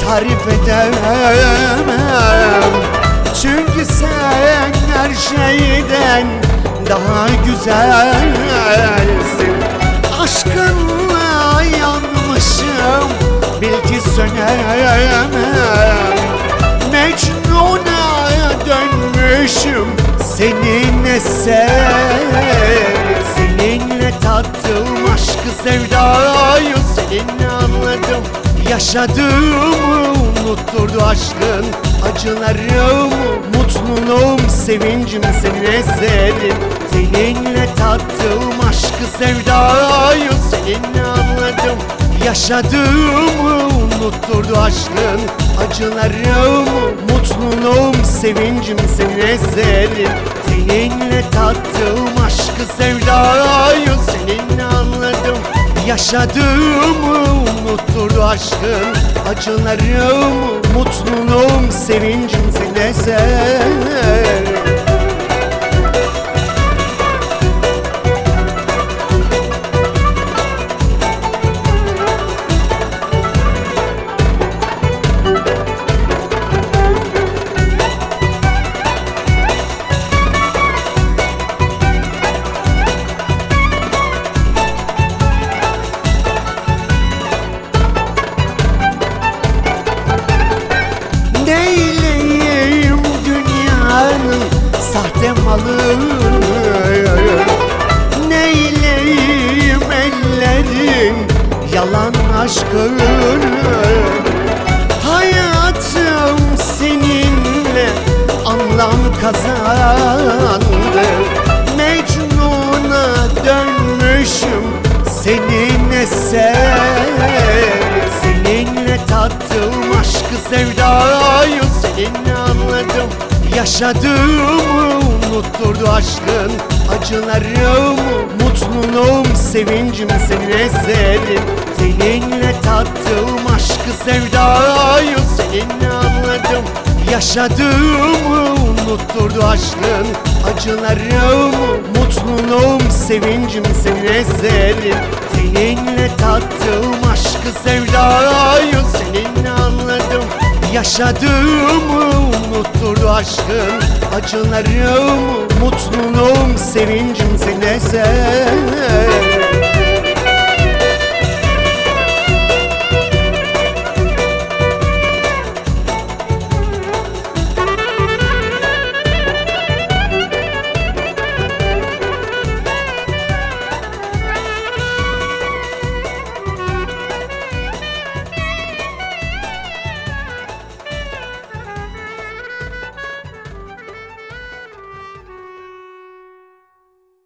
tarif edemem. Çünkü sen her şeyden daha güzelsin. Aşkınla yanmışım, bil ki sönemem. Mecnun'a dönmüşüm, seninle seninle tattım aşkı sevdayı, seninle anladım. Yaşadığımı unutturdu aşkın acılarımı, mutluluğum, sevincim senin eserin. Seninle tattım aşkı sevdayı, seninle anladım. Yaşadığımı unutturdu aşkın acılarımı, mutluluğum, sevincim senin eserin. Seninle tattım aşkı sevdayı, seninle anladım. Yaşadığımı unutturdu aşkın acılarımı, mutluluğum, sevincim senin eserin. Neyleyim dünyanın sahte malını, neyleyim ellerin yalan aşkını. Hayatım seninle anlam kazandı. Mecnun'a dönmüşüm, seninle seninle tattım aşkı sevdayı, seninle anladım. Yaşadığımı unutturdu aşkın acılarımı, mutluluğum, sevincim senin eserin. Seninle tattım aşkı sevdayı, seninle anladım. Yaşadığımı unutturdu aşkın acılarımı, mutluluğum, sevincim senin eserin. Seninle tattım aşkı sevdayı, seninle anladım. Yaşadığımı unutturdu aşkın acılarımı, mutluluğum, sevincim senin eserin.